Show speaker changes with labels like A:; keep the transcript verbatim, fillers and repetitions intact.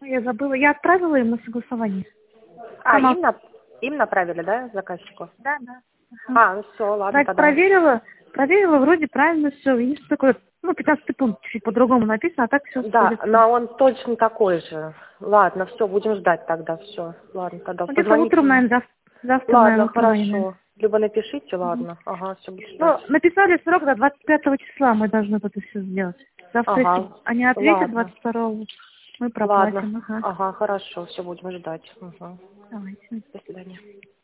A: Я забыла. Я отправила им на согласование.
B: А,
A: Сама.
B: им, на... им направили, да, заказчику?
A: Да, да. Ага.
B: А, ну все, ладно
A: Кстати,
B: тогда.
A: проверила, проверила, вроде правильно все. Есть такой, ну, пятнадцатый пункт чуть по-другому написано, а так все
B: Да,
A: сходится.
B: но он точно такой же. Ладно, все, будем ждать тогда, все. Ладно, тогда
A: Ну, где-то
B: позвоните
A: утром,
B: мне.
A: наверное, завтра, завтра, наверное,
B: Ладно,
A: утром они, наверное.
B: хорошо. Либо напишите,
A: Мгм.
B: ладно. Ага, все, буду ждать.
A: Ну, написали срок до двадцать пятого числа, мы должны это все сделать. Завтра, если
B: Ага,
A: они ответят
B: ладно.
A: двадцать второго, мы
B: Ладно.
A: проплатим. Ага.
B: Ага, хорошо, все, будем ждать. Угу.
A: Давайте.
B: До свидания.